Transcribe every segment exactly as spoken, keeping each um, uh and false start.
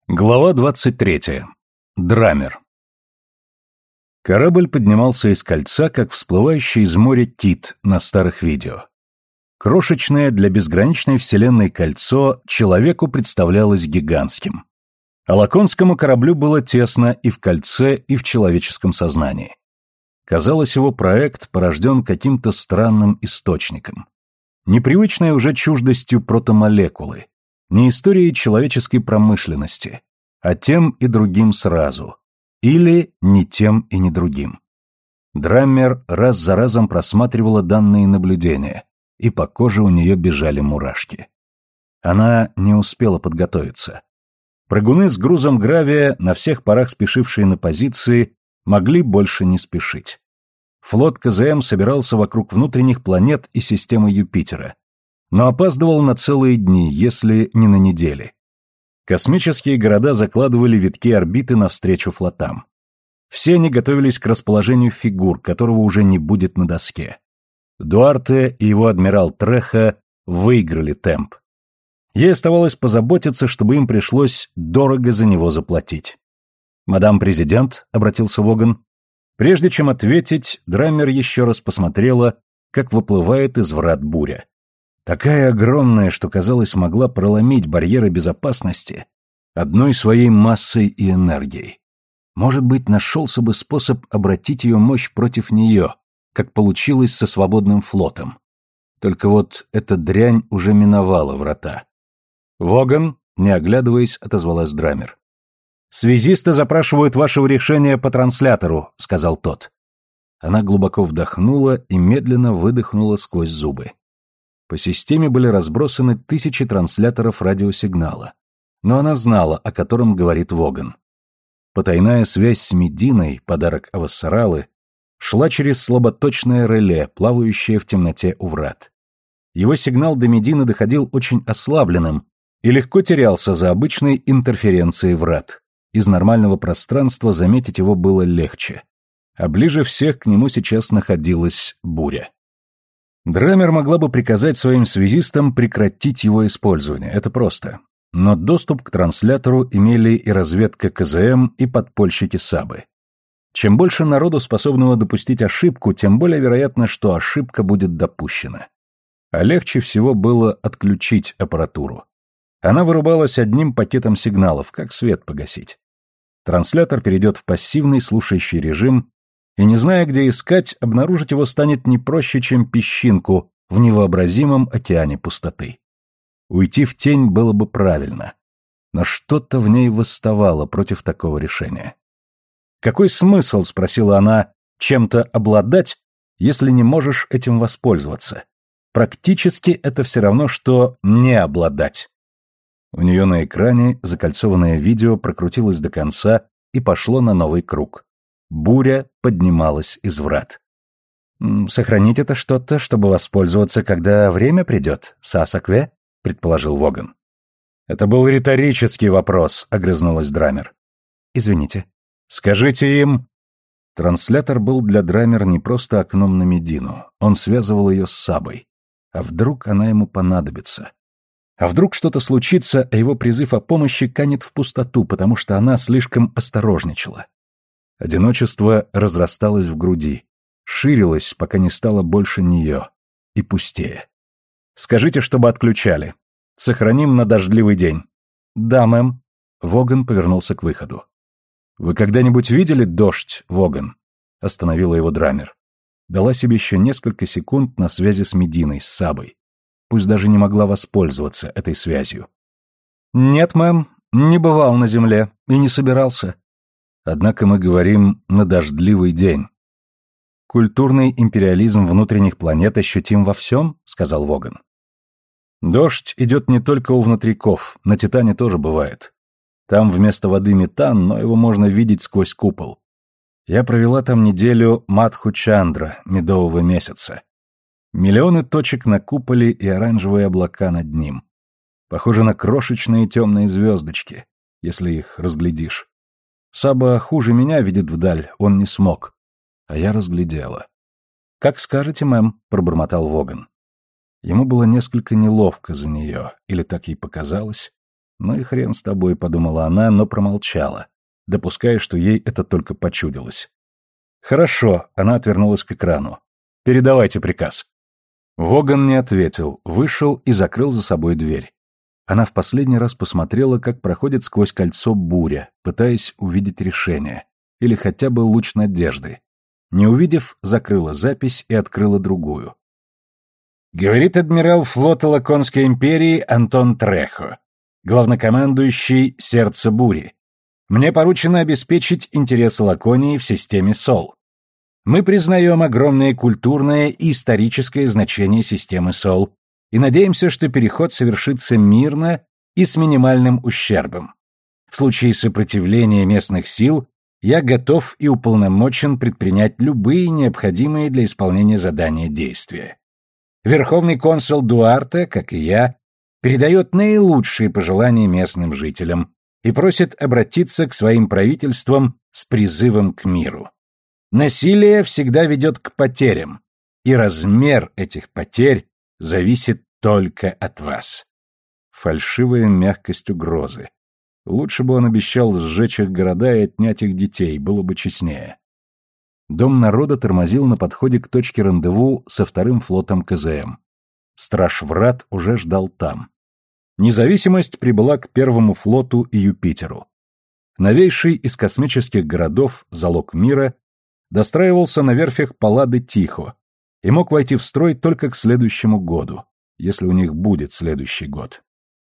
Глава двадцать третья. Драмер. Корабль поднимался из кольца, как всплывающий из моря кит на старых видео. Крошечное для безграничной вселенной кольцо человеку представлялось гигантским. А лаконскому кораблю было тесно и в кольце, и в человеческом сознании. Казалось, его проект порожден каким-то странным источником. Непривычной уже чуждостью протомолекулы. Не историей человеческой промышленности, а тем и другим сразу. Или не тем и не другим. Драмер раз за разом просматривала данные наблюдения, и по коже у нее бежали мурашки. Она не успела подготовиться. Прыгуны с грузом гравия, на всех парах спешившие на позиции, могли больше не спешить. Флот КЗМ собирался вокруг внутренних планет и системы Юпитера, но опаздывал на целые дни, если не на недели. Космические города закладывали витки орбиты навстречу флотам. Все они готовились к расположению фигур, которого уже не будет на доске. Дуарте и его адмирал Треха выиграли темп. Ей оставалось позаботиться, чтобы им пришлось дорого за него заплатить. «Мадам президент», — обратился Воган. Прежде чем ответить, Драмер еще раз посмотрела, как выплывает из врат буря. Такая огромная, что, казалось, могла проломить барьеры безопасности одной своей массой и энергией. Может быть, нашелся бы способ обратить ее мощь против нее, как получилось со свободным флотом. Только вот эта дрянь уже миновала врата. «Воган», не оглядываясь, отозвалась Драмер. «Связисты запрашивают вашего решения по транслятору», — сказал тот. Она глубоко вдохнула и медленно выдохнула сквозь зубы. По системе были разбросаны тысячи трансляторов радиосигнала, но она знала, о котором говорит Воган. Потайная связь с Мединой, подарок Авассаралы, шла через слаботочное реле, плавающее в темноте у врат. Его сигнал до Медины доходил очень ослабленным и легко терялся за обычной интерференцией врат. Из нормального пространства заметить его было легче. А ближе всех к нему сейчас находилась буря. Драмер могла бы приказать своим связистам прекратить его использование, это просто. Но доступ к транслятору имели и разведка КЗМ, и подпольщики Сабы. Чем больше народу, способного допустить ошибку, тем более вероятно, что ошибка будет допущена. А легче всего было отключить аппаратуру. Она вырубалась одним пакетом сигналов, как свет погасить. Транслятор перейдет в пассивный слушающий режим, и, не зная, где искать, обнаружить его станет не проще, чем песчинку в невообразимом океане пустоты. Уйти в тень было бы правильно, но что-то в ней восставало против такого решения. «Какой смысл, — спросила она, — чем-то обладать, если не можешь этим воспользоваться? Практически это все равно, что не обладать». У нее на экране закольцованное видео прокрутилось до конца и пошло на новый круг. Буря поднималась из врат. «Сохранить это что-то, чтобы воспользоваться, когда время придет, Сасакве?» — предположил Воган. «Это был риторический вопрос», — огрызнулась Драмер. «Извините. Скажите им...» Транслятор был для Драмер не просто окном на Медину. Он связывал ее с Сабой. А вдруг она ему понадобится? А вдруг что-то случится, а его призыв о помощи канет в пустоту, потому что она слишком осторожничала? Одиночество разрасталось в груди, ширилось, пока не стало больше нее, и пустее. «Скажите, чтобы отключали. Сохраним на дождливый день». «Да, мэм». Воган повернулся к выходу. «Вы когда-нибудь видели дождь, Воган?» — остановила его Драмер. Дала себе еще несколько секунд на связи с Мединой, с Сабой. Пусть даже не могла воспользоваться этой связью. «Нет, мэм, не бывал на земле и не собирался». Однако мы говорим «на дождливый день». «Культурный империализм внутренних планет ощутим во всем», — сказал Воган. «Дождь идет не только у внутриков, на Титане тоже бывает. Там вместо воды метан, но его можно видеть сквозь купол. Я провела там неделю Мадху-Чандра, медового месяца. Миллионы точек на куполе и оранжевые облака над ним. Похоже на крошечные темные звездочки, если их разглядишь. Саба хуже меня видит вдаль, он не смог. А я разглядела. «Как скажете, мэм», — пробормотал Воган. Ему было несколько неловко за нее, или так ей показалось. «Ну и хрен с тобой», — подумала она, но промолчала, допуская, что ей это только почудилось. «Хорошо», — она отвернулась к экрану. «Передавайте приказ». Воган не ответил, вышел и закрыл за собой дверь. Она в последний раз посмотрела, как проходит сквозь кольцо буря, пытаясь увидеть решение, или хотя бы луч надежды. Не увидев, закрыла запись и открыла другую. Говорит адмирал флота Лаконской империи Антон Трехо, главнокомандующий «Сердце бури». Мне поручено обеспечить интересы Лаконии в системе Сол. Мы признаем огромное культурное и историческое значение системы Сол и надеемся, что переход совершится мирно и с минимальным ущербом. В случае сопротивления местных сил я готов и уполномочен предпринять любые необходимые для исполнения задания действия. Верховный консул Дуарте, как и я, передает наилучшие пожелания местным жителям и просит обратиться к своим правительствам с призывом к миру. Насилие всегда ведет к потерям, и размер этих потерь зависит только от вас. Фальшивая мягкость угрозы. Лучше бы он обещал сжечь их города и отнять их детей, было бы честнее. Дом народа тормозил на подходе к точке рандеву со вторым флотом КЗМ. Страж Врат уже ждал там. Независимость прибыла к первому флоту и Юпитеру. Новейший из космических городов, залог мира, достраивался на верфях Паллады Тихо и мог войти в строй только к следующему году, если у них будет следующий год.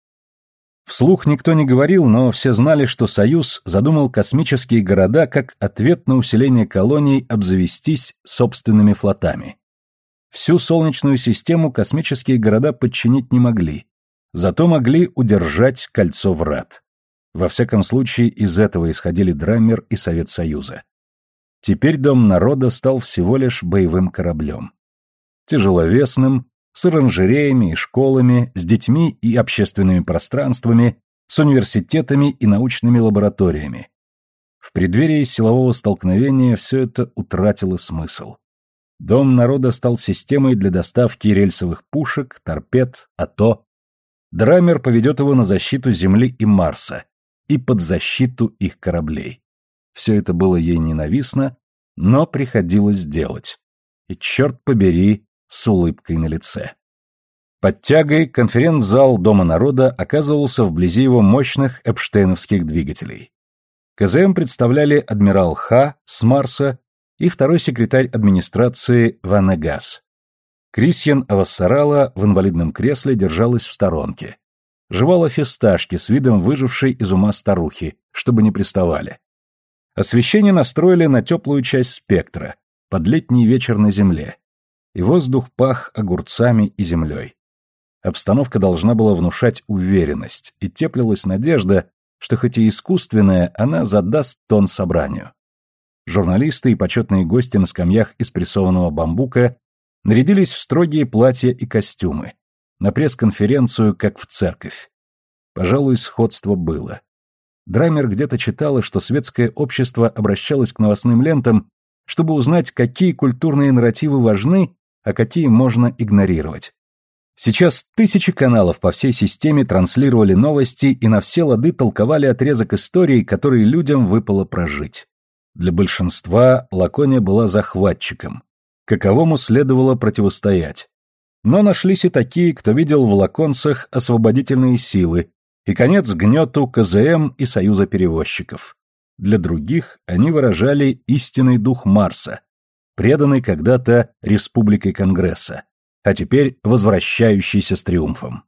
Вслух никто не говорил, но все знали, что Союз задумал космические города как ответ на усиление колоний обзавестись собственными флотами. Всю Солнечную систему космические города подчинить не могли, зато могли удержать кольцо Врат. Во всяком случае, из этого исходили Драммер и Совет Союза. Теперь Дом народа стал всего лишь боевым кораблем. Тяжеловесным, с оранжереями и школами, с детьми и общественными пространствами, с университетами и научными лабораториями. В преддверии силового столкновения все это утратило смысл. Дом народа стал системой для доставки рельсовых пушек, торпед, АТО. Драммер поведет его на защиту Земли и Марса и под защиту их кораблей. Все это было ей ненавистно, но приходилось делать. И, черт побери, с улыбкой на лице. Под тягой конференц-зал Дома народа оказывался вблизи его мощных эпштейновских двигателей. КЗМ представляли адмирал Ха с Марса и второй секретарь администрации Ванегас. Крисьян Авассарала в инвалидном кресле держалась в сторонке. Жевала фисташки с видом выжившей из ума старухи, чтобы не приставали. Освещение настроили на теплую часть спектра, под летний вечер на земле. И воздух пах огурцами и землей. Обстановка должна была внушать уверенность, и теплилась надежда, что хоть и искусственная, она задаст тон собранию. Журналисты и почетные гости на скамьях из прессованного бамбука нарядились в строгие платья и костюмы, на пресс-конференцию, как в церковь. Пожалуй, сходство было. Драммер где-то читала, что светское общество обращалось к новостным лентам, чтобы узнать, какие культурные нарративы важны, а какие можно игнорировать. Сейчас тысячи каналов по всей системе транслировали новости и на все лады толковали отрезок истории, который людям выпало прожить. Для большинства Лакония была захватчиком, каковому следовало противостоять. Но нашлись и такие, кто видел в лаконцах освободительные силы и конец гнету КЗМ и Союза перевозчиков. Для других они выражали истинный дух Марса, преданный когда-то Республикой Конгресса, а теперь возвращающийся с триумфом.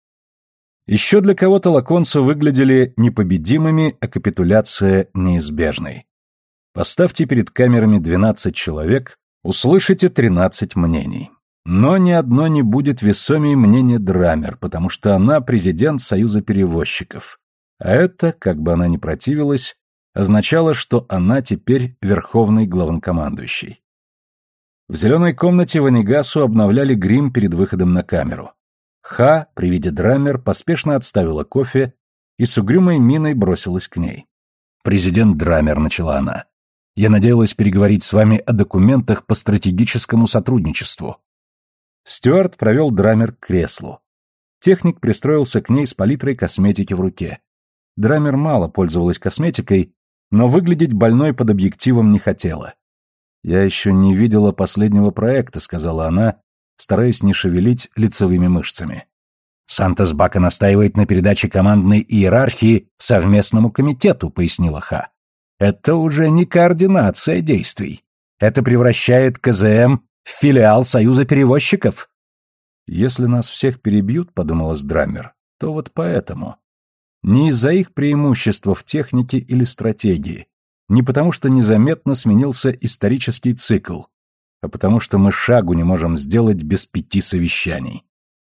Еще для кого-то лаконцы выглядели непобедимыми, а капитуляция неизбежной. Поставьте перед камерами двенадцать человек, услышите тринадцать мнений. Но ни одно не будет весомее мнения Драммер, потому что она президент Союза перевозчиков. А это, как бы она ни противилась, означало, что она теперь верховный главнокомандующий. В зеленой комнате Ванегасу обновляли грим перед выходом на камеру. Ха, при виде Драммер, поспешно отставила кофе и с угрюмой миной бросилась к ней. «Президент Драммер», — начала она, — «я надеялась переговорить с вами о документах по стратегическому сотрудничеству». Стюарт провел Драммер к креслу. Техник пристроился к ней с палитрой косметики в руке. Драмер мало пользовалась косметикой, но выглядеть больной под объективом не хотела. «Я еще не видела последнего проекта», — сказала она, стараясь не шевелить лицевыми мышцами. «Сантос Бака настаивает на передаче командной иерархии совместному комитету», — пояснила Ха. «Это уже не координация действий. Это превращает КЗМ в филиал Союза перевозчиков». «Если нас всех перебьют», — подумала Драмер, — «то вот поэтому. Не из-за их преимущества в технике или стратегии, не потому что незаметно сменился исторический цикл, а потому что мы шагу не можем сделать без пяти совещаний».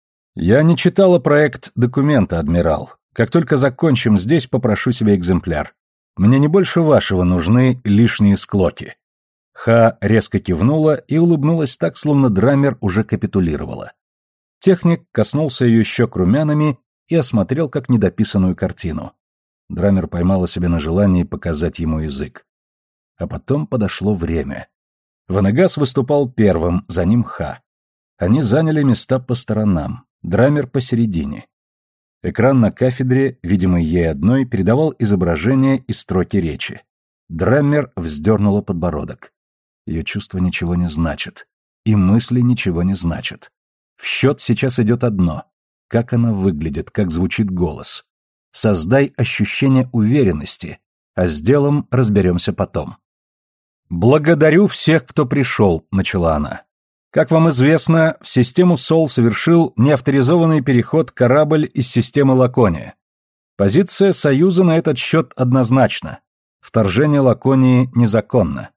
«Я не читала проект документа, адмирал. Как только закончим здесь, попрошу себе экземпляр. Мне не больше вашего нужны лишние склоки». Ха резко кивнула и улыбнулась так, словно Драмер уже капитулировала. Техник коснулся ее щек румянами и осмотрел как недописанную картину. Драмер поймала себя на желании показать ему язык. А потом подошло время. Ванегас выступал первым, за ним Ха. Они заняли места по сторонам, Драмер посередине. Экран на кафедре, видимый ей одной, передавал изображение и строки речи. Драмер вздернула подбородок. Ее чувства ничего не значат. И мысли ничего не значат. В счет сейчас идет одно. Как она выглядит, как звучит голос. Создай ощущение уверенности, а с делом разберемся потом. «Благодарю всех, кто пришел», — начала она. «Как вам известно, в систему Сол совершил неавторизованный переход корабль из системы Лакония. Позиция Союза на этот счет однозначна. Вторжение Лаконии незаконно.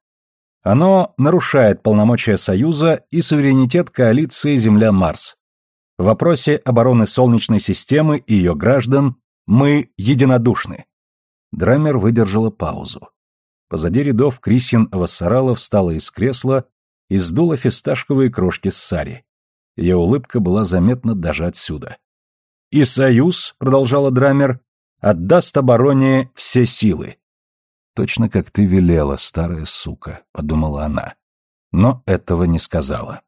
Оно нарушает полномочия Союза и суверенитет коалиции Земля-Марс. В вопросе обороны Солнечной системы и ее граждан мы единодушны». Драмер выдержала паузу. Позади рядов Крисьен-Авассарала встала из кресла и сдула фисташковые крошки с сари. Ее улыбка была заметна даже отсюда. «И Союз, — продолжала Драмер, — отдаст обороне все силы». «Точно как ты велела, старая сука», — подумала она. Но этого не сказала.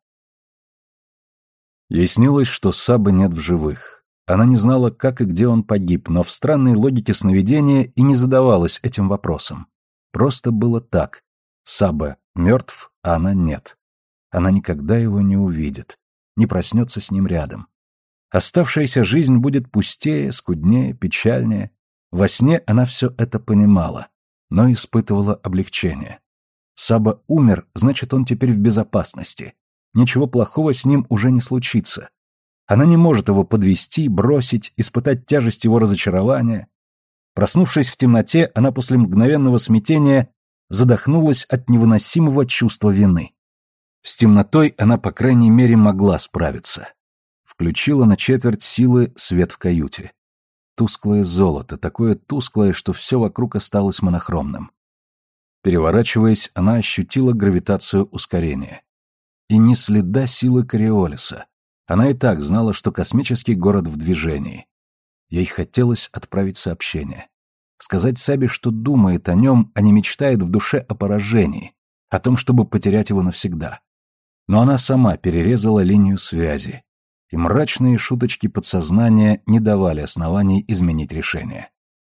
Ей снилось, что Сабы нет в живых. Она не знала, как и где он погиб, но в странной логике сновидения и не задавалась этим вопросом. Просто было так. Саба мертв, а она нет. Она никогда его не увидит, не проснется с ним рядом. Оставшаяся жизнь будет пустее, скуднее, печальнее. Во сне она все это понимала, но испытывала облегчение. Саба умер, значит, он теперь в безопасности. Ничего плохого с ним уже не случится. Она не может его подвести, бросить, испытать тяжесть его разочарования. Проснувшись в темноте, она после мгновенного смятения задохнулась от невыносимого чувства вины. С темнотой она, по крайней мере, могла справиться. Включила на четверть силы свет в каюте. Тусклое золото, такое тусклое, что все вокруг осталось монохромным. Переворачиваясь, она ощутила гравитацию ускорения. И ни следа силы Кориолиса. Она и так знала, что космический город в движении. Ей хотелось отправить сообщение. Сказать Сабе, что думает о нем, а не мечтает в душе о поражении, о том, чтобы потерять его навсегда. Но она сама перерезала линию связи, и мрачные шуточки подсознания не давали оснований изменить решение.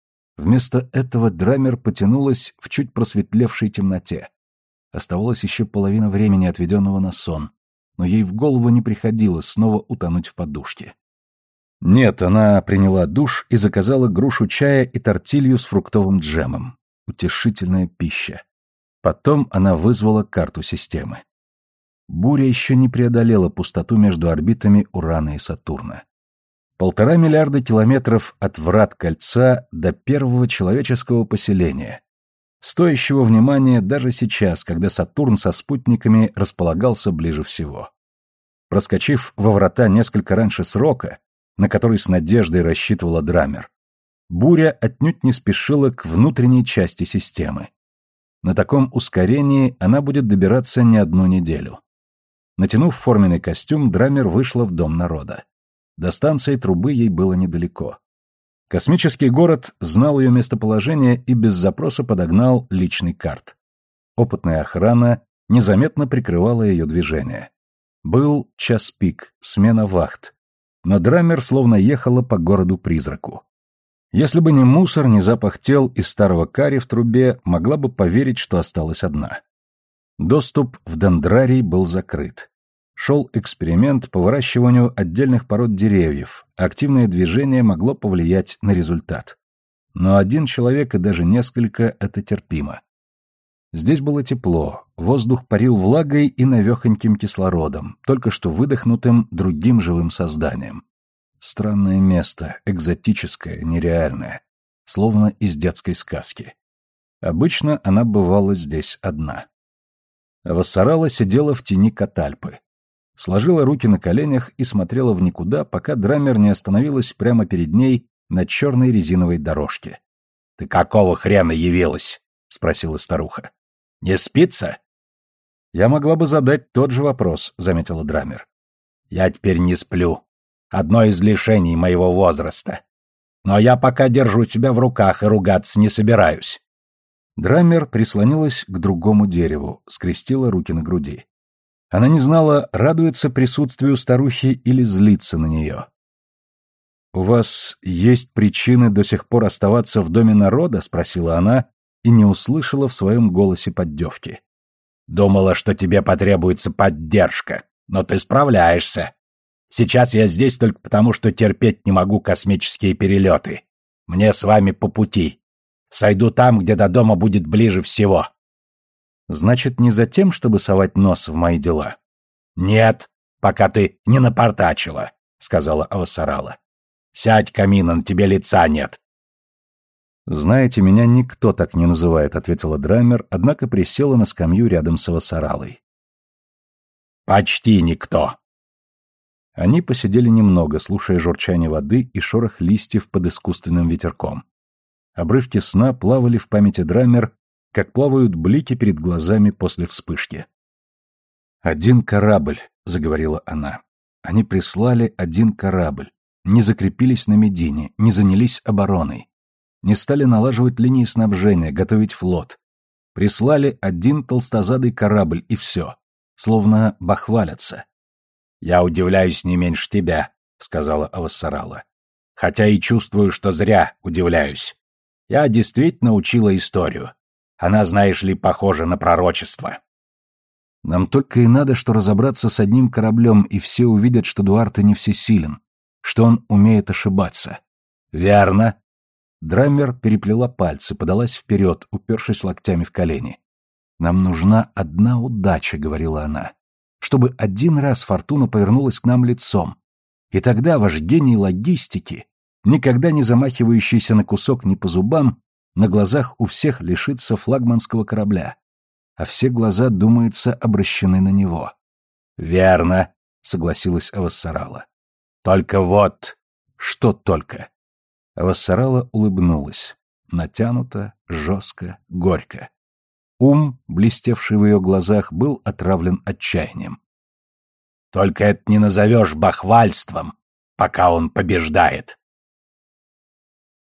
Вместо этого Драмер потянулась в чуть просветлевшей темноте. Оставалась еще половина времени, отведенного на сон, но ей в голову не приходило снова утонуть в подушке. Нет, она приняла душ и заказала грушу чая и тортилью с фруктовым джемом. Утешительная пища. Потом она вызвала карту системы. Буря еще не преодолела пустоту между орбитами Урана и Сатурна. Полтора миллиарда километров от врат кольца до первого человеческого поселения, стоящего внимания даже сейчас, когда Сатурн со спутниками располагался ближе всего. Проскочив во врата несколько раньше срока, на который с надеждой рассчитывала Драмер, буря отнюдь не спешила к внутренней части системы. На таком ускорении она будет добираться не одну неделю. Натянув форменный костюм, Драмер вышла в Дом народа. До станции трубы ей было недалеко. Космический город знал ее местоположение и без запроса подогнал личный карт. Опытная охрана незаметно прикрывала ее движение. Был час пик, смена вахт. но Драмер словно ехала по городу-призраку. Если бы не мусор, не запах тел и старого карри в трубе, могла бы поверить, что осталась одна. Доступ в дендрарий был закрыт. Шел эксперимент по выращиванию отдельных пород деревьев, активное движение могло повлиять на результат. Но один человек и даже несколько — это терпимо. Здесь было тепло, воздух парил влагой и навехоньким кислородом, только что выдохнутым другим живым созданием. Странное место, экзотическое, нереальное, словно из детской сказки. Обычно она бывала здесь одна. Вассарала сидела в тени катальпы. Сложила руки на коленях и смотрела в никуда, пока Драмер не остановилась прямо перед ней на черной резиновой дорожке. — Ты какого хрена явилась? — спросила старуха. — Не спится? — Я могла бы задать тот же вопрос, — заметила Драмер. — Я теперь не сплю. Одно из лишений моего возраста. Но я пока держу тебя в руках и ругаться не собираюсь. Драмер прислонилась к другому дереву, скрестила руки на груди. Она не знала, радуется присутствию старухи или злится на нее. «У вас есть причины до сих пор оставаться в доме народа?» — спросила она и не услышала в своем голосе поддевки. «Думала, что тебе потребуется поддержка, но ты справляешься. Сейчас я здесь только потому, что терпеть не могу космические перелеты. Мне с вами по пути. Сойду там, где до дома будет ближе всего». «Значит, не за тем, чтобы совать нос в мои дела?» «Нет, пока ты не напортачила», — сказала Авасарала. «Сядь, Каминан, тебе лица нет». «Знаете, меня никто так не называет», — ответила Драмер, однако присела на скамью рядом с Авасаралой. «Почти никто». Они посидели немного, слушая журчание воды и шорох листьев под искусственным ветерком. Обрывки сна плавали в памяти Драмер, как плавают блики перед глазами после вспышки. «Один корабль», — заговорила она. «Они прислали один корабль, не закрепились на Медине, не занялись обороной, не стали налаживать линии снабжения, готовить флот. Прислали один толстозадый корабль, и все, словно бахвалятся». «Я удивляюсь не меньше тебя», — сказала Авассарала. «Хотя и чувствую, что зря удивляюсь. Я действительно учила историю. Она, знаешь ли, похожа на пророчество». «Нам только и надо, что разобраться с одним кораблем, и все увидят, что Дуарте не всесилен, что он умеет ошибаться». «Верно». Драмер переплела пальцы, подалась вперед, упершись локтями в колени. «Нам нужна одна удача», — говорила она, «чтобы один раз фортуна повернулась к нам лицом, и тогда ваш гений логистики, никогда не замахивающийся на кусок ни по зубам, на глазах у всех лишится флагманского корабля, а все глаза, думается, обращены на него». «Верно», — согласилась Авассарала. «Только вот...» «Что только?» Авассарала улыбнулась. Натянуто, жестко, горько. Ум, блестевший в ее глазах, был отравлен отчаянием. «Только это не назовешь бахвальством, пока он побеждает».